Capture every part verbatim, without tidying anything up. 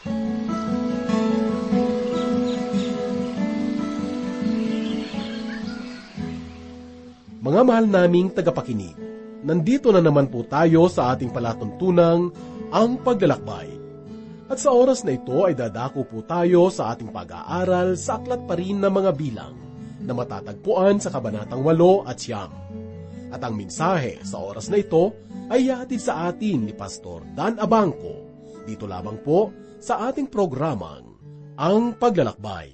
Mga mahal naming tagapakinig, nandito na naman po tayo sa ating palatuntunang Ang Paglalakbay. At sa oras na ito ay dadako po tayo sa ating pag-aaral sa aklat pa rin ng mga bilang na matatagpuan sa Kabanatang walo at siyam. At ang mensahe sa oras na ito ay ihatid sa atin ni Pastor Dan Abangco, dito lamang po sa ating programang Ang Paglalakbay.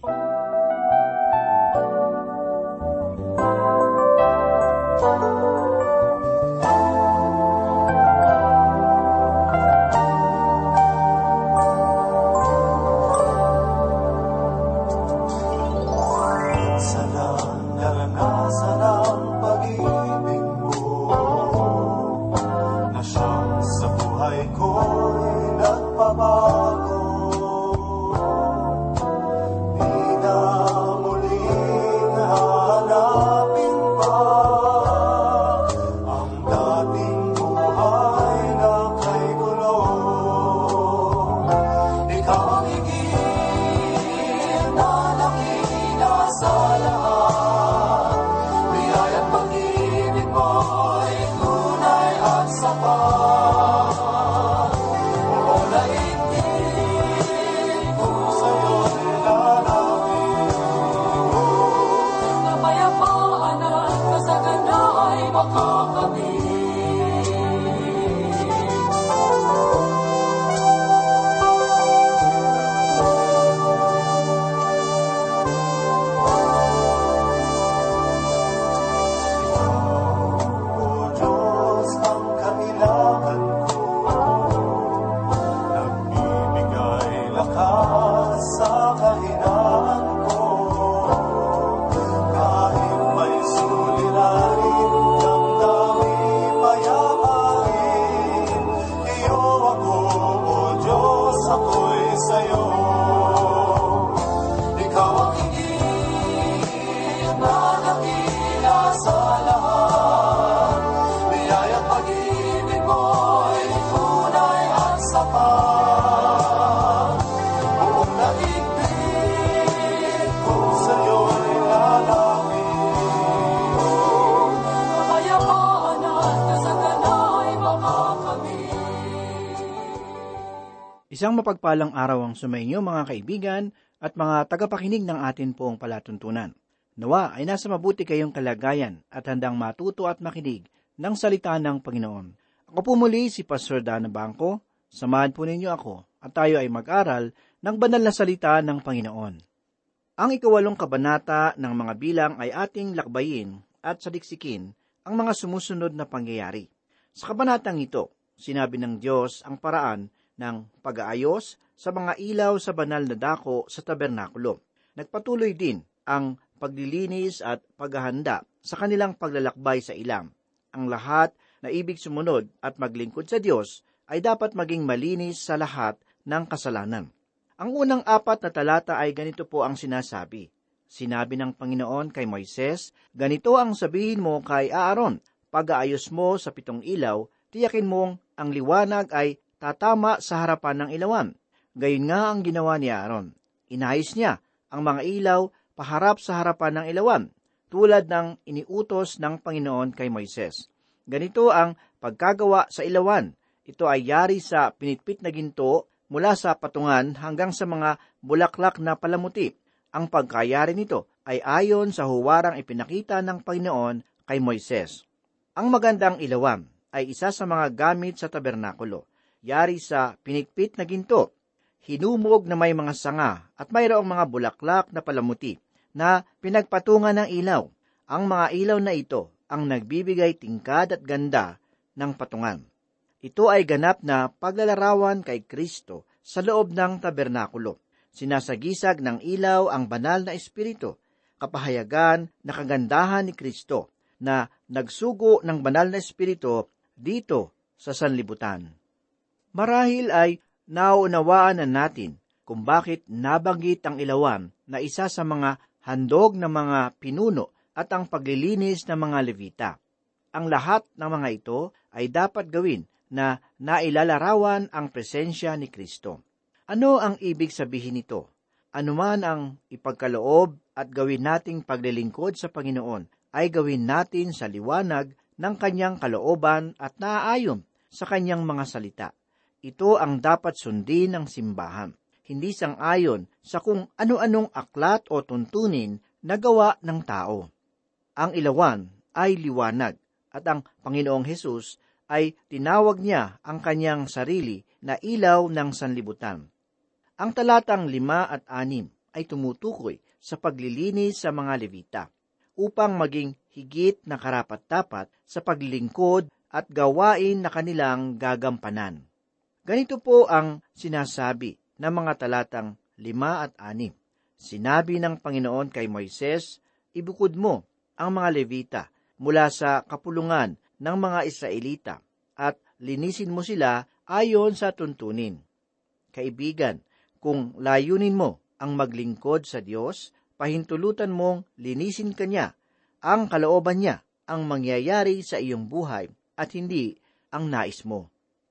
Isang mapagpalang araw ang sumainyo mga kaibigan at mga tagapakinig ng atin pong palatuntunan. Nawa ay nasa mabuti kayong kalagayan at handang matuto at makinig ng salita ng Panginoon. Ako po muli si Pastor Dan Abangco. Samahan po ninyo ako at tayo ay mag-aral ng banal na salita ng Panginoon. Ang ikawalong kabanata ng mga bilang ay ating lakbayin at saliksikin ang mga sumusunod na pangyayari. Sa kabanatang ito, sinabi ng Diyos ang paraan ng pag-aayos sa mga ilaw sa banal na dako sa tabernakulo. Nagpatuloy din ang paglilinis at paghahanda sa kanilang paglalakbay sa ilang. Ang lahat na ibig sumunod at maglingkod sa Diyos ay dapat maging malinis sa lahat ng kasalanan. Ang unang apat na talata ay ganito po ang sinasabi. Sinabi ng Panginoon kay Moises, ganito ang sabihin mo kay Aaron, pag-aayos mo sa pitong ilaw, tiyakin mong ang liwanag ay tatama sa harapan ng ilawan. Gayon nga ang ginawa ni Aaron. Inayos niya ang mga ilaw paharap sa harapan ng ilawan, tulad ng iniutos ng Panginoon kay Moises. Ganito ang pagkagawa sa ilawan. Ito ay yari sa pinitpit na ginto mula sa patungan hanggang sa mga bulaklak na palamuti. Ang pagkayari nito ay ayon sa huwarang ipinakita ng Panginoon kay Moises. Ang magandang ilawan ay isa sa mga gamit sa tabernakulo. Yari sa pinitpit na ginto, hinumog na may mga sanga at mayroong mga bulaklak na palamuti na pinagpatungan ng ilaw. Ang mga ilaw na ito ang nagbibigay tingkad at ganda ng patungan. Ito ay ganap na paglalarawan kay Kristo sa loob ng tabernakulo. Sinasagisag ng ilaw ang banal na espiritu, kapahayagan na kagandahan ni Kristo na nagsugo ng banal na espiritu dito sa sanlibutan. Marahil ay nauunawaan na natin kung bakit nabanggit ang ilawan na isa sa mga handog ng mga pinuno at ang paglilinis ng mga Levita. Ang lahat ng mga ito ay dapat gawin na nailalarawan ang presensya ni Kristo. Ano ang ibig sabihin nito? Anuman ang ipagkaloob at gawin nating paglilingkod sa Panginoon ay gawin natin sa liwanag ng kanyang kalooban at naaayon sa kanyang mga salita. Ito ang dapat sundin ng simbahan, hindi sang-ayon sa kung ano-anong aklat o tuntunin na gawa ng tao. Ang ilawan ay liwanag at ang Panginoong Hesus ay tinawag niya ang kanyang sarili na ilaw ng sanlibutan. Ang talatang lima at anim ay tumutukoy sa paglilinis sa mga Levita upang maging higit na karapat-dapat sa paglilingkod at gawain na kanilang gagampanan. Ganito po ang sinasabi ng mga talatang lima at anim. Sinabi ng Panginoon kay Moises, ibukod mo ang mga Levita mula sa kapulungan ng mga Israelita at linisin mo sila ayon sa tuntunin. Kaibigan, kung layunin mo ang maglingkod sa Diyos, pahintulutan mong linisin Kanya, ang kalooban Niya ang mangyayari sa iyong buhay at hindi ang nais mo.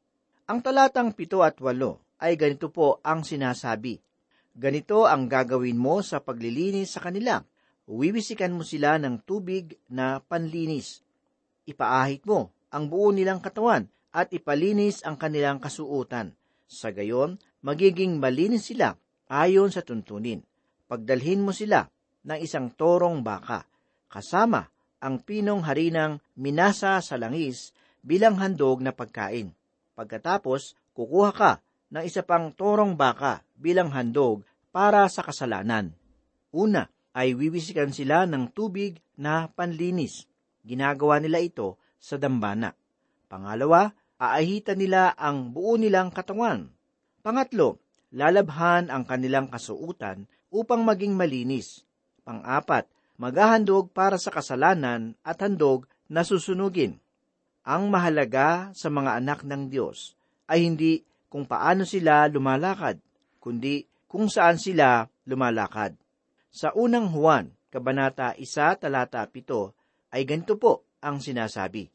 Ang talatang pito at walo ay ganito po ang sinasabi. Ganito ang gagawin mo sa paglilinis sa kanila. Wiwisikan mo sila ng tubig na panlinis. Ipaahit mo ang buo nilang katawan at ipalinis ang kanilang kasuotan. Sa gayon, magiging malinis sila ayon sa tuntunin. Pagdalhin mo sila ng isang torong baka, kasama ang pinong harinang minasa sa langis bilang handog na pagkain. Pagkatapos, kukuha ka ng isa pang torong baka bilang handog para sa kasalanan. Una, ay wiwisikan sila ng tubig na panlinis. Ginagawa nila ito sa dambana. Pangalawa, aahitan nila ang buo nilang katawan. Pangatlo, lalabhan ang kanilang kasuutan upang maging malinis. Pang-apat, maghahandog para sa kasalanan at handog na susunugin. Ang mahalaga sa mga anak ng Diyos ay hindi kung paano sila lumalakad, kundi kung saan sila lumalakad. Sa unang Juan, Kabanata one, talata pito, ay ganito po ang sinasabi.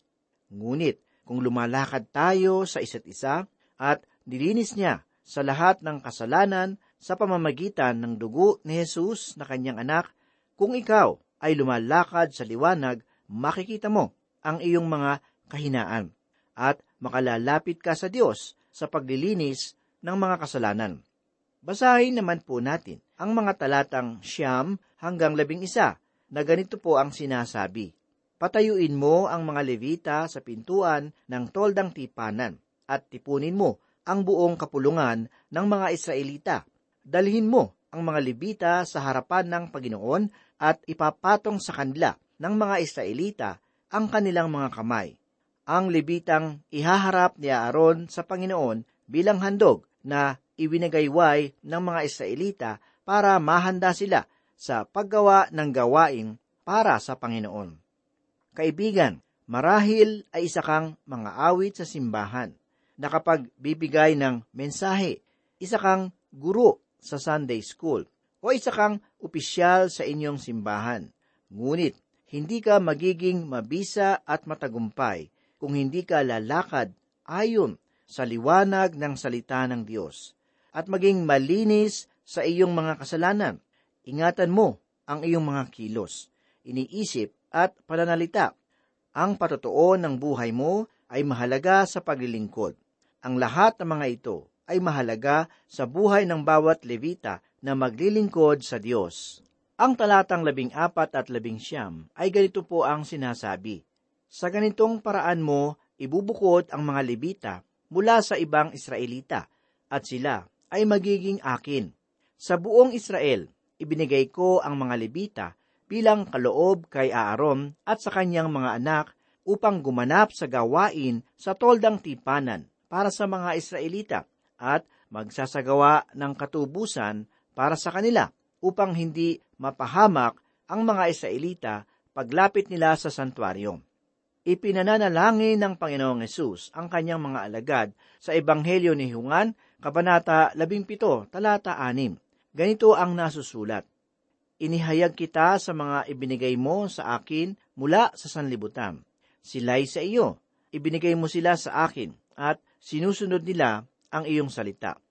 Ngunit kung lumalakad tayo sa isa't isa at nilinis niya sa lahat ng kasalanan sa pamamagitan ng dugo ni Jesus na kanyang anak, kung ikaw ay lumalakad sa liwanag, makikita mo ang iyong mga kahinaan at makalalapit ka sa Diyos sa paglilinis ng mga kasalanan. Basahin naman po natin ang mga talatang siyam hanggang labing isa na ganito po ang sinasabi. Patayuin mo ang mga Levita sa pintuan ng toldang tipanan at tipunin mo ang buong kapulungan ng mga Israelita. Dalhin mo ang mga Levita sa harapan ng Panginoon at ipapatong sa kanila ng mga Israelita ang kanilang mga kamay. Ang Levitang ihaharap ni Aaron sa Panginoon bilang handog na ibinagayway ng mga Israelita para mahanda sila sa paggawa ng gawain para sa Panginoon. Kaibigan, marahil ay isa kang mga awit sa simbahan na kapag bibigay ng mensahe, isa kang guro sa Sunday School o isa kang opisyal sa inyong simbahan. Ngunit, hindi ka magiging mabisa at matagumpay kung hindi ka lalakad ayon sa liwanag ng salita ng Diyos at maging malinis sa iyong mga kasalanan. Ingatan mo ang iyong mga kilos, iniisip at pananalita. Ang patotoo ng buhay mo ay mahalaga sa paglilingkod. Ang lahat ng mga ito ay mahalaga sa buhay ng bawat Levita na maglilingkod sa Diyos. Ang talatang labing apat at labing siyam ay ganito po ang sinasabi. Sa ganitong paraan mo, ibubukod ang mga Levita mula sa ibang Israelita at sila ay magiging akin. Sa buong Israel, ibinigay ko ang mga Levita bilang kaloob kay Aaron at sa kanyang mga anak upang gumanap sa gawain sa toldang tipanan para sa mga Israelita at magsasagawa ng katubusan para sa kanila upang hindi mapahamak ang mga Israelita paglapit nila sa santuaryo. Ipinananalangin ng Panginoong Hesus ang kanyang mga alagad sa Ebanghelyo ni Juan, Kabanata seventeen, talata six. Ganito ang nasusulat. Inihayag kita sa mga ibinigay mo sa akin mula sa sanlibutan. Sila'y sa iyo. Ibinigay mo sila sa akin at sinusunod nila ang iyong salita.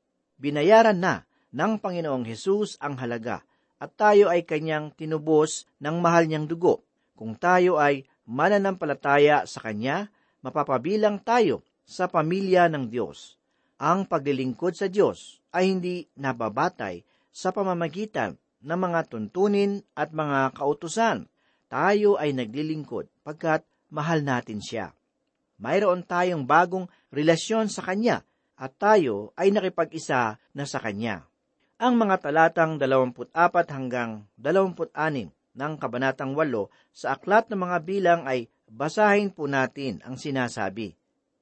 binayaran na ng Panginoong Hesus ang halaga at tayo ay kanyang tinubos ng mahal niyang dugo. Kung tayo ay mananampalataya sa Kanya, mapapabilang tayo sa pamilya ng Diyos. Ang paglilingkod sa Diyos ay hindi nababatay sa pamamagitan ng mga tuntunin at mga kautusan. Tayo ay naglilingkod pagkat mahal natin siya. Mayroon tayong bagong relasyon sa Kanya at tayo ay nakipag-isa na sa Kanya. Ang mga talatang dalawampu't apat hanggang dalawampu't anim ng Kabanatang walo sa Aklat ng Mga Bilang ay basahin po natin ang sinasabi.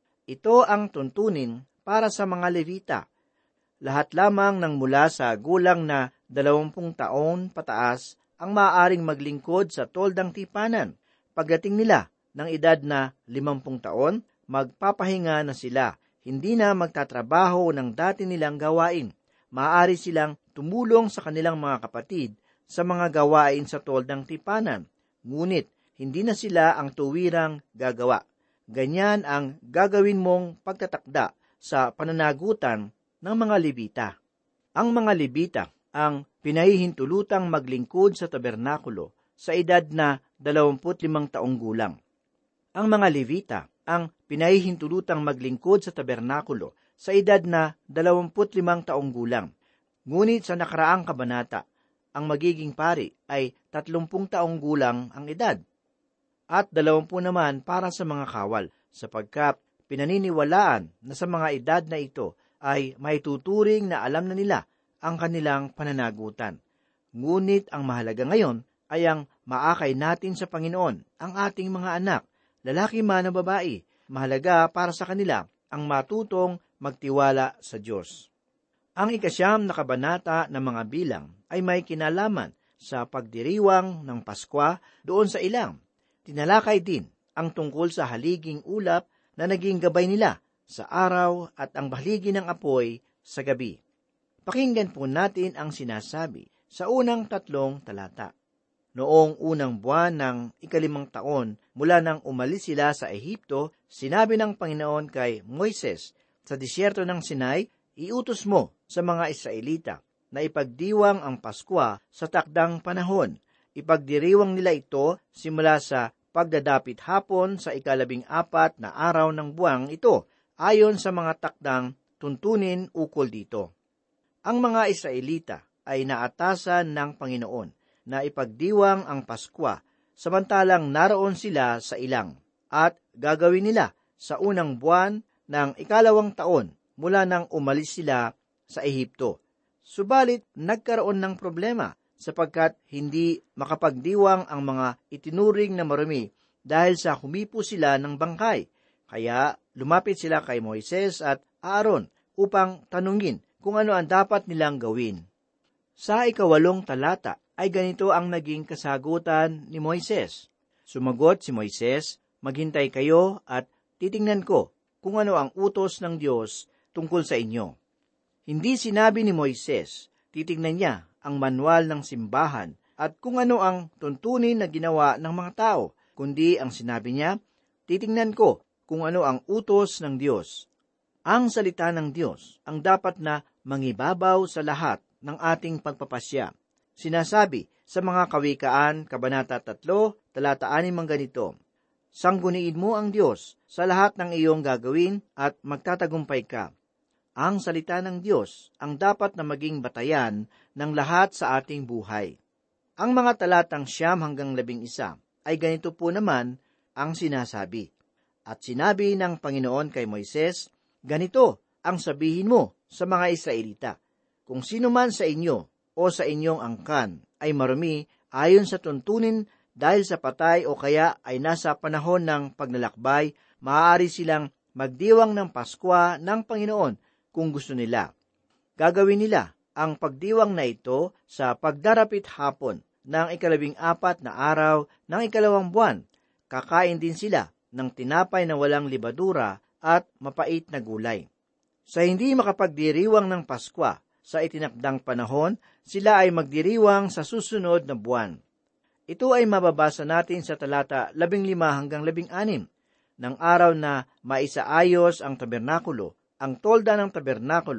Ito ang tuntunin para sa mga Levita. Lahat lamang ng mula sa gulang na dalawampung taon pataas ang maaaring maglingkod sa toldang tipanan. Pagdating nila ng edad na limampung taon, magpapahinga na sila. Hindi na magtatrabaho ng dati nilang gawain. Maaari silang tumulong sa kanilang mga kapatid sa mga gawain sa toldang tipanan. Ngunit, hindi na sila ang tuwirang gagawa. Ganyan ang gagawin mong pagtatakda sa pananagutan ng mga Levita. Ang mga Levita ang pinahihintulutang maglingkod sa tabernakulo sa edad na dalawampu't limang taong gulang. Ang mga Levita ang pinahihintulutang maglingkod sa tabernakulo sa edad na dalawampu't limang taong gulang. Ngunit sa nakaraang kabanata, ang magiging pari ay tatlumpung taong gulang ang edad, at dalawampu naman para sa mga kawal, sapagkat pinaniniwalaan na sa mga edad na ito ay may tuturing na alam na nila ang kanilang pananagutan. Ngunit ang mahalaga ngayon ay ang maakay natin sa Panginoon ang ating mga anak, lalaki man o babae. Mahalaga para sa kanila ang matutong magtiwala sa Diyos. Ang ikasyam na kabanata ng Mga Bilang ay may kinalaman sa pagdiriwang ng Paskwa doon sa ilang. Tinalakay din ang tungkol sa haliging ulap na naging gabay nila sa araw at ang haligi ng apoy sa gabi. Pakinggan po natin ang sinasabi sa unang tatlong talata. Noong unang buwan ng ikalimang taon mula nang umalis sila sa Ehipto, sinabi ng Panginoon kay Moises, sa disyerto ng Sinai, iutos mo sa mga Israelita na ipagdiwang ang Paskwa sa takdang panahon. Ipagdiriwang nila ito simula sa pagdadapit hapon sa ikalabing apat na araw ng buwang ito, ayon sa mga takdang tuntunin ukol dito. Ang mga Israelita ay naatasan ng Panginoon na ipagdiwang ang Paskwa, samantalang naroon sila sa ilang, at gagawin nila sa unang buwan ng ikalawang taon mula nang umalis sila sa Ehipto. Subalit, nagkaroon ng problema sapagkat hindi makapagdiwang ang mga itinuring na marumi dahil sa humipo sila ng bangkay. Kaya lumapit sila kay Moises at Aaron upang tanungin kung ano ang dapat nilang gawin. Sa ikawalong talata ay ganito ang naging kasagutan ni Moises. Sumagot si Moises, maghintay kayo at titingnan ko kung ano ang utos ng Diyos tungkol sa inyo. Hindi sinabi ni Moises, titingnan niya ang manual ng simbahan at kung ano ang tuntunin na ginawa ng mga tao, kundi ang sinabi niya, titingnan ko kung ano ang utos ng Diyos. Ang salita ng Diyos ang dapat na mangibabaw sa lahat ng ating pagpapasya. Sinasabi sa mga Kawikaan, Kabanata three, talata anim ang ganito, sangguniin mo ang Diyos sa lahat ng iyong gagawin at magtatagumpay ka. Ang salita ng Diyos ang dapat na maging batayan ng lahat sa ating buhay. Ang mga talatang siyam hanggang labing isa ay ganito po naman ang sinasabi. At sinabi ng Panginoon kay Moises, ganito ang sabihin mo sa mga Israelita, kung sino man sa inyo o sa inyong angkan ay marumi ayon sa tuntunin dahil sa patay o kaya ay nasa panahon ng paglalakbay, maaari silang magdiwang ng Paskwa ng Panginoon kung gusto nila. Gagawin nila ang pagdiwang na ito sa pagdarapit hapon ng ikalabing apat na araw ng ikalawang buwan. Kakain din sila ng tinapay na walang libadura at mapait na gulay. Sa hindi makapagdiriwang ng Paskwa sa itinakdang panahon, sila ay magdiriwang sa susunod na buwan. Ito ay mababasa natin sa talata labing lima hanggang labing anim. Ng araw na maisaayos ang tabernakulo, ang tolda ng tabernakulo,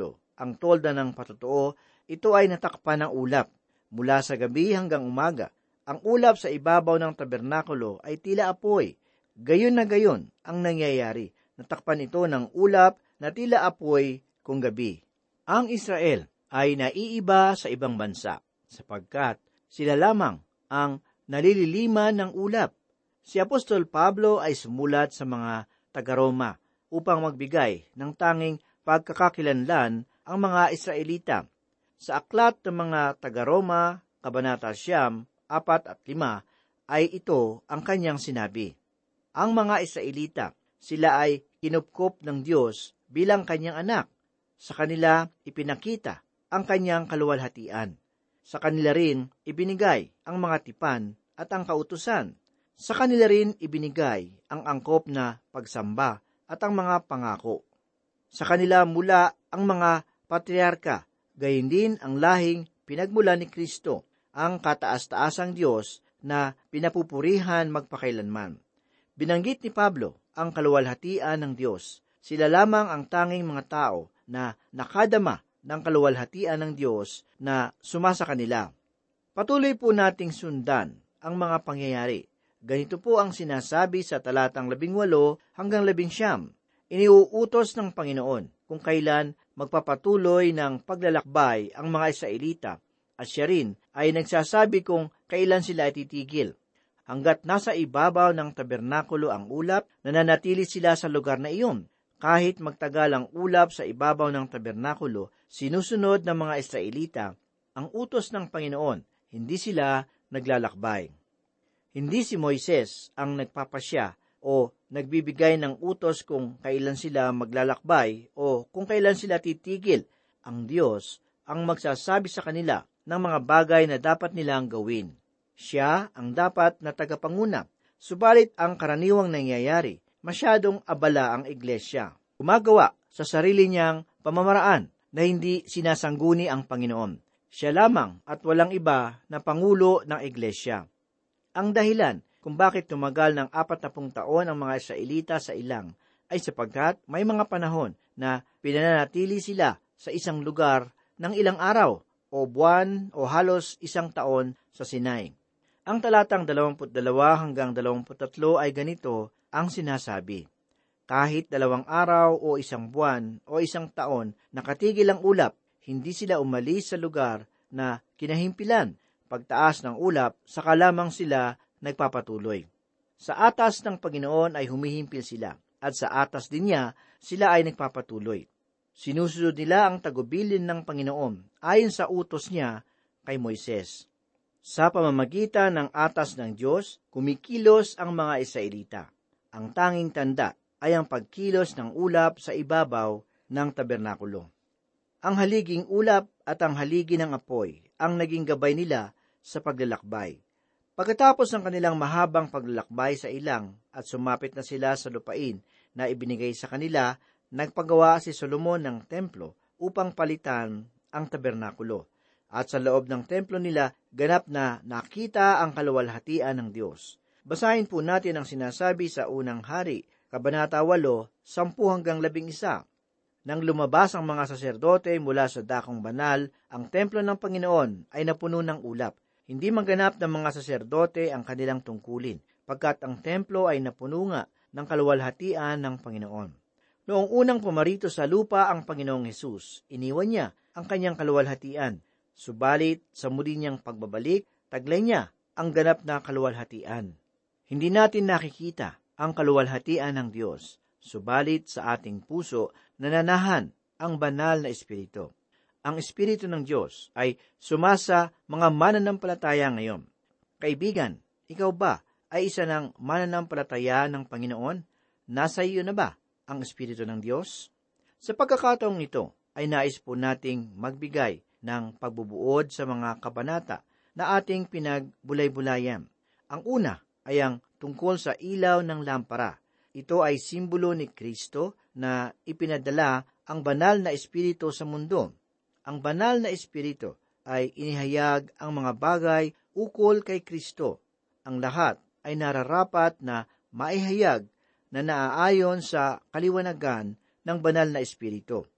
ang tolda ng patotoo, ito ay natakpan ng ulap. Mula sa gabi hanggang umaga, ang ulap sa ibabaw ng tabernakulo ay tila apoy. Gayon na gayon ang nangyayari. Natakpan ito ng ulap na tila apoy kung gabi. Ang Israel ay naiiba sa ibang bansa, sapagkat sila lamang ang nalililiman ng ulap. Si Apostol Pablo ay sumulat sa mga taga-Roma upang magbigay ng tanging pagkakakilanlan ang mga Israelita. Sa aklat ng mga taga-Roma, Kabanata Siyam, apat at lima, ay ito ang kanyang sinabi. Ang mga Israelita, sila ay kinupkop ng Diyos bilang kanyang anak. Sa kanila ipinakita ang kanyang kaluwalhatian. Sa kanila rin ibinigay ang mga tipan at ang kautusan. Sa kanila rin ibinigay ang angkop na pagsamba at ang mga pangako. Sa kanila mula ang mga patriarka, gayon din ang lahing pinagmula ni Kristo, ang kataas-taasang Diyos na pinapupurihan magpakailanman. Binanggit ni Pablo ang kaluwalhatian ng Diyos. Sila lamang ang tanging mga tao na nakadama ng kaluwalhatian ng Diyos na sumasa kanila. Patuloy po nating sundan ang mga pangyayari. Ganito po ang sinasabi sa talatang labing walo hanggang labing siyam. Iniuutos ng Panginoon kung kailan magpapatuloy ng paglalakbay ang mga Israelita, at siya rin ay nagsasabi kung kailan sila titigil. Hanggat nasa ibabaw ng tabernakulo ang ulap, nananatili sila sa lugar na iyon. Kahit magtagal ang ulap sa ibabaw ng tabernakulo, sinusunod ng mga Israelita ang utos ng Panginoon, hindi sila naglalakbay. Hindi si Moises ang nagpapasya o nagbibigay ng utos kung kailan sila maglalakbay o kung kailan sila titigil. Ang Diyos ang magsasabi sa kanila ng mga bagay na dapat nilang gawin. Siya ang dapat na tagapanguna. Subalit ang karaniwang nangyayari, masyadong abala ang iglesia. Gumagawa sa sarili niyang pamamaraan na hindi sinasangguni ang Panginoon. Siya lamang at walang iba na pangulo ng iglesia. Ang dahilan kung bakit tumagal ng apat na pung taon ang mga Israelita sa ilang ay sapagkat may mga panahon na pinananatili sila sa isang lugar ng ilang araw o buwan o halos isang taon sa Sinai. Ang talatang dalawampu't dalawa hanggang dalawampu't tatlo ay ganito ang sinasabi. Kahit dalawang araw o isang buwan o isang taon nakatigil ang ulap, hindi sila umalis sa lugar na kinahimpilan. Pagtaas ng ulap, saka lamang sila nagpapatuloy. Sa atas ng Panginoon ay humihimpil sila, at sa atas din niya, sila ay nagpapatuloy. Sinusunod nila ang tagubilin ng Panginoon ayon sa utos niya kay Moises. Sa pamamagitan ng atas ng Diyos, kumikilos ang mga Israelita. Ang tanging tanda ay ang pagkilos ng ulap sa ibabaw ng tabernakulo. Ang haliging ulap at ang haligi ng apoy ang naging gabay nila sa paglalakbay. Pagkatapos ng kanilang mahabang paglalakbay sa ilang at sumapit na sila sa lupain na ibinigay sa kanila, nagpagawa si Solomon ng templo upang palitan ang tabernakulo. At sa loob ng templo nila, ganap na nakita ang kaluwalhatian ng Diyos. Basahin po natin ang sinasabi sa unang hari, Kabanata walo, sampu hanggang labing isa. Nang lumabas ang mga saserdote mula sa dakong banal, ang templo ng Panginoon ay napuno ng ulap. Hindi maganap ng mga saserdote ang kanilang tungkulin, pagkat ang templo ay napuno nga ng kaluwalhatian ng Panginoon. Noong unang pumarito sa lupa ang Panginoong Hesus, iniwan niya ang kanyang kaluwalhatian. Subalit, sa muli niyang pagbabalik, taglay niya ang ganap na kaluwalhatian. Hindi natin nakikita ang kaluwalhatian ng Diyos, subalit sa ating puso nananahan ang banal na Espiritu. Ang Espiritu ng Diyos ay sumasa mga mananampalataya ngayon. Kaibigan, ikaw ba ay isa ng mananampalataya ng Panginoon? Nasa iyo na ba ang Espiritu ng Diyos? Sa pagkakataong ito ay nais po nating magbigay ng pagbubuod sa mga kabanata na ating pinagbulay-bulayan. Ang una ay ang tungkol sa ilaw ng lampara. Ito ay simbolo ni Kristo na ipinadala ang banal na Espiritu sa mundo. Ang banal na Espiritu ay inihayag ang mga bagay ukol kay Kristo. Ang lahat ay nararapat na maihayag na naaayon sa kaliwanagan ng banal na Espiritu.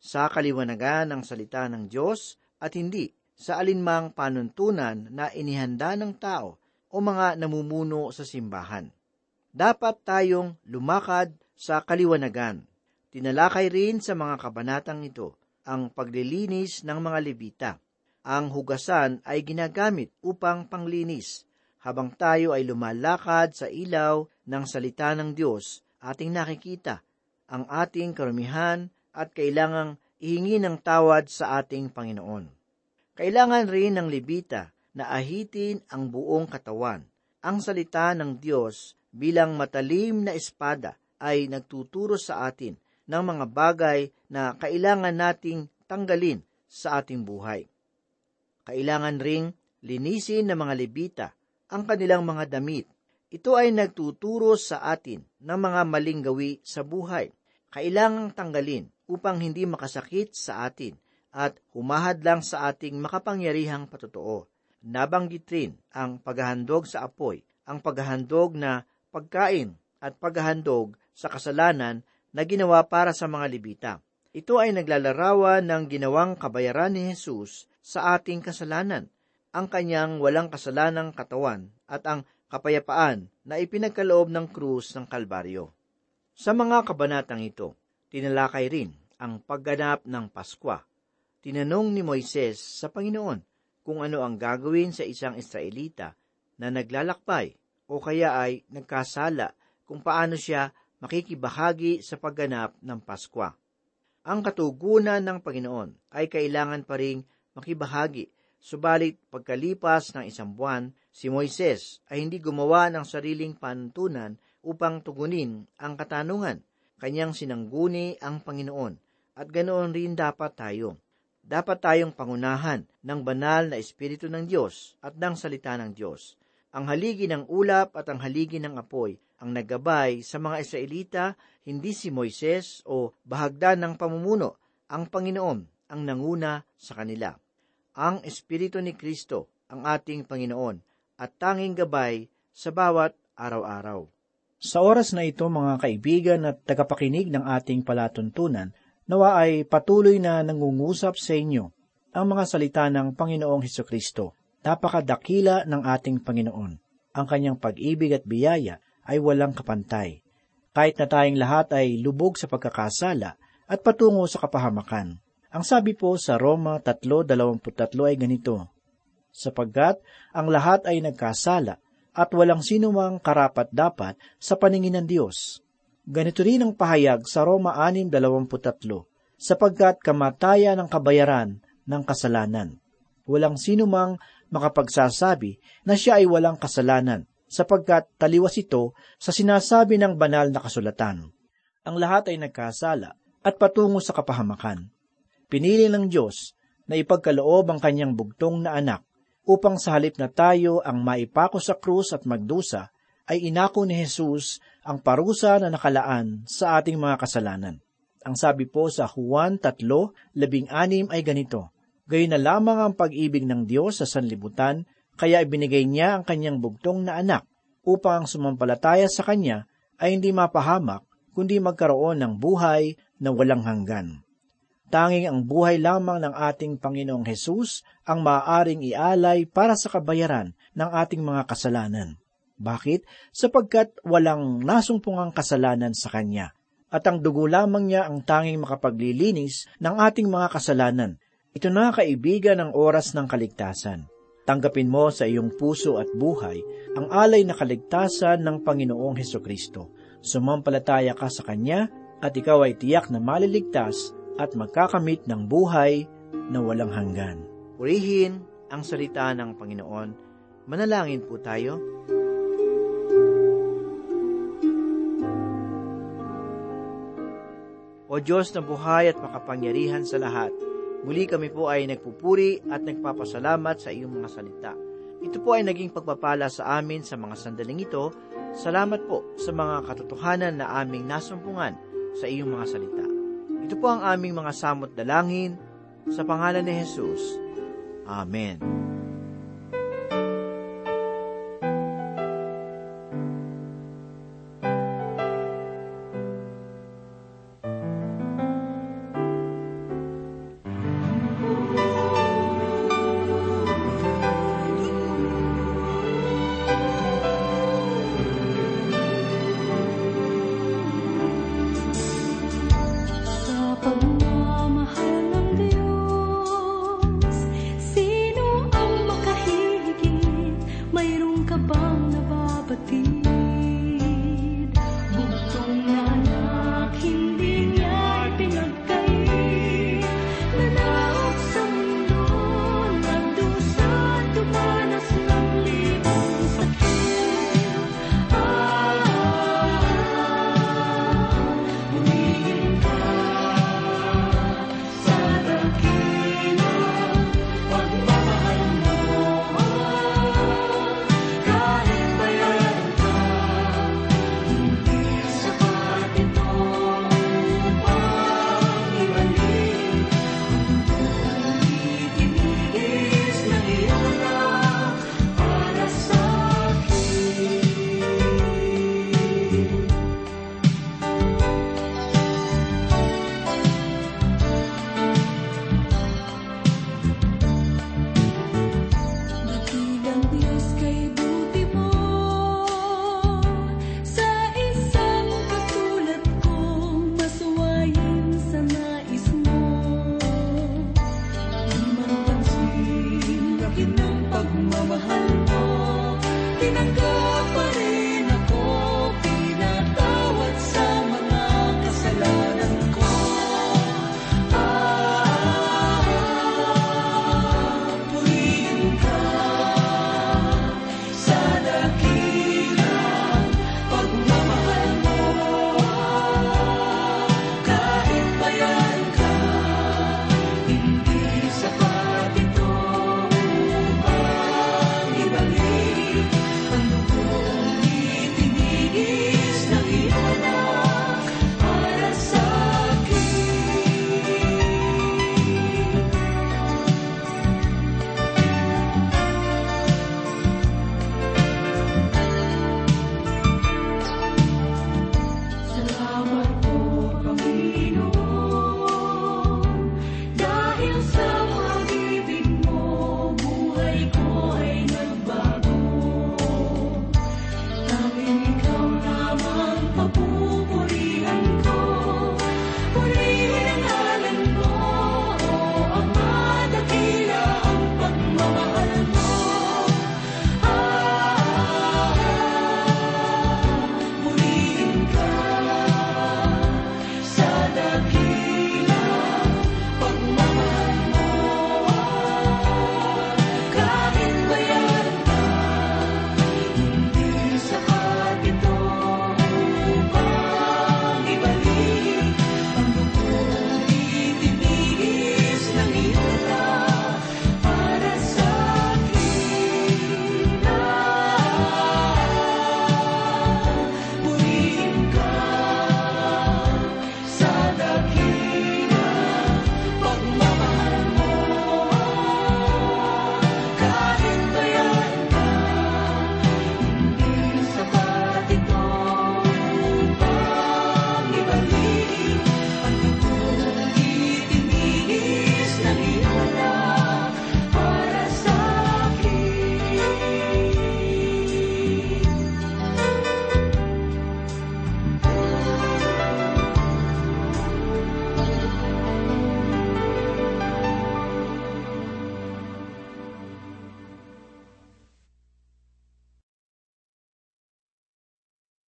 sa kaliwanagan ng salita ng Diyos at hindi sa alinmang panuntunan na inihanda ng tao o mga namumuno sa simbahan. Dapat tayong lumakad sa kaliwanagan. Tinalakay rin sa mga kabanatang ito ang paglilinis ng mga Levita. Ang hugasan ay ginagamit upang panglinis. Habang tayo ay lumalakad sa ilaw ng salita ng Diyos, ating nakikita ang ating karumihan at kailangang ihingi ng tawad sa ating Panginoon. Kailangan rin ng Levita na ahitin ang buong katawan. Ang salita ng Diyos bilang matalim na espada ay nagtuturo sa atin ng mga bagay na kailangan nating tanggalin sa ating buhay. Kailangan ring linisin ng mga Levita ang kanilang mga damit. Ito ay nagtuturo sa atin ng mga maling gawi sa buhay. Kailangang tanggalin upang hindi makasakit sa atin at humahadlang sa ating makapangyarihang patotoo. Nabanggit rin ang paghahandog sa apoy, ang paghahandog na pagkain at paghahandog sa kasalanan na ginawa para sa mga Levita. Ito ay naglalarawan ng ginawang kabayaran ni Jesus sa ating kasalanan, ang kanyang walang kasalanang katawan at ang kapayapaan na ipinagkaloob ng krus ng Kalbaryo. Sa mga kabanatang ito, tinalakay rin ang pagganap ng Paskwa. Tinanong ni Moises sa Panginoon kung ano ang gagawin sa isang Israelita na naglalakbay o kaya ay nagkasala, kung paano siya makikibahagi sa pagganap ng Paskwa. Ang katugunan ng Panginoon ay kailangan pa ring makibahagi, subalit pagkalipas ng isang buwan, si Moises ay hindi gumawa ng sariling panuntunan upang tugunin ang katanungan. Kanyang sinangguni ang Panginoon, at ganoon rin dapat tayo. Dapat tayong pangunahan ng banal na Espiritu ng Diyos at ng salita ng Diyos. Ang haligi ng ulap at ang haligi ng apoy ang naggabay sa mga Israelita, hindi si Moises o bahagdan ng pamumuno. Ang Panginoon ang nanguna sa kanila. Ang Espiritu ni Kristo ang ating Panginoon at tanging gabay sa bawat araw-araw. Sa oras na ito, mga kaibigan at tagapakinig ng ating palatuntunan, nawa ay patuloy na nangungusap sa inyo ang mga salita ng Panginoong Hesukristo. Napakadakila ng ating Panginoon. Ang kanyang pag-ibig at biyaya ay walang kapantay. Kahit na tayong lahat ay lubog sa pagkakasala at patungo sa kapahamakan. Ang sabi po sa Roma three twenty-three ay ganito, sapagkat ang lahat ay nagkasala at walang sinumang karapat-dapat sa paningin ng Diyos. Ganito rin ang pahayag sa Roma six twenty-three, sapagkat kamatayan ang kabayaran ng kasalanan. Walang sinumang makapagsasabi na siya ay walang kasalanan, sapagkat taliwas ito sa sinasabi ng banal na kasulatan. Ang lahat ay nagkasala at patungo sa kapahamakan. Pinili ng Diyos na ipagkaloob ang kanyang bugtong na anak upang sa halip na tayo ang maipako sa krus at magdusa, ay inako ni Jesus ang parusa na nakalaan sa ating mga kasalanan. Ang sabi po sa Juan three sixteen ay ganito, gayon na lamang ang pag-ibig ng Diyos sa sanlibutan, kaya ibinigay niya ang kanyang bugtong na anak upang ang sumampalataya sa kanya ay hindi mapahamak, kundi magkaroon ng buhay na walang hanggan. Tanging ang buhay lamang ng ating Panginoong Hesus ang maaaring ialay para sa kabayaran ng ating mga kasalanan. Bakit? Sapagkat walang nasumpungang kasalanan sa Kanya, at ang dugo lamang niya ang tanging makapaglilinis ng ating mga kasalanan. Ito na, kaibigan, ang oras ng kaligtasan. Tanggapin mo sa iyong puso at buhay ang alay na kaligtasan ng Panginoong Hesukristo. Sumampalataya ka sa Kanya at ikaw ay tiyak na maliligtas at magkakamit ng buhay na walang hanggan. Purihin ang salita ng Panginoon. Manalangin po tayo. O Diyos na buhay at makapangyarihan sa lahat, muli kami po ay nagpupuri at nagpapasalamat sa iyong mga salita. Ito po ay naging pagpapala sa amin sa mga sandaling ito. Salamat po sa mga katotohanan na aming nasumpungan sa iyong mga salita. Ito po ang aming mga samot dalangin sa pangalan ni Jesus. Amen. tinanggap.